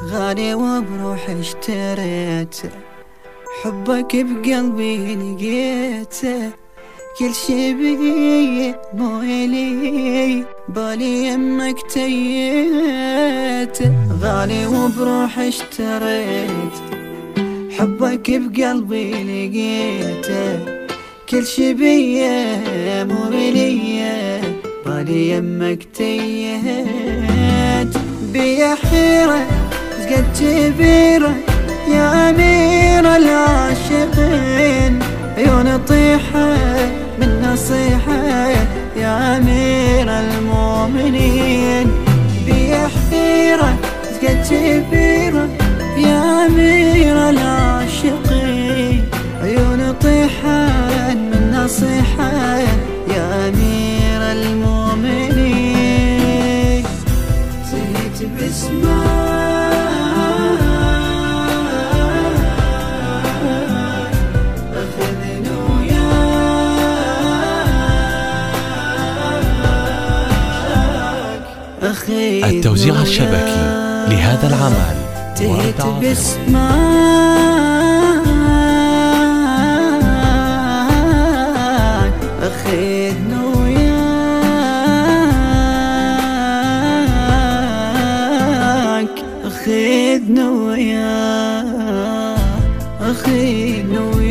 غالي وبروحي اشتريته، حبك بقلبي لقيته، كل شي بي مو إلي، بالي يمك تيته. غالي وبروحي اشتريته، حبك بقلبي لقيته، كل شي بي مو إلي، بالي يمك تيت. بيا حيرة قد كبيرة يا أمير العاشقين، عيون طيحة من نصيحة يا أمير المؤمنين. بيا حيرة قد كبيرة يا أمير العاشقين، عيون طيحة من نصيحة يا أمير المؤمنين. زهيت باسمك أخذني وياك، التوزيع الشبكي لهذا العمل زهيت باسمك أخذني وياك، أخذني وياك، أخذني وياك.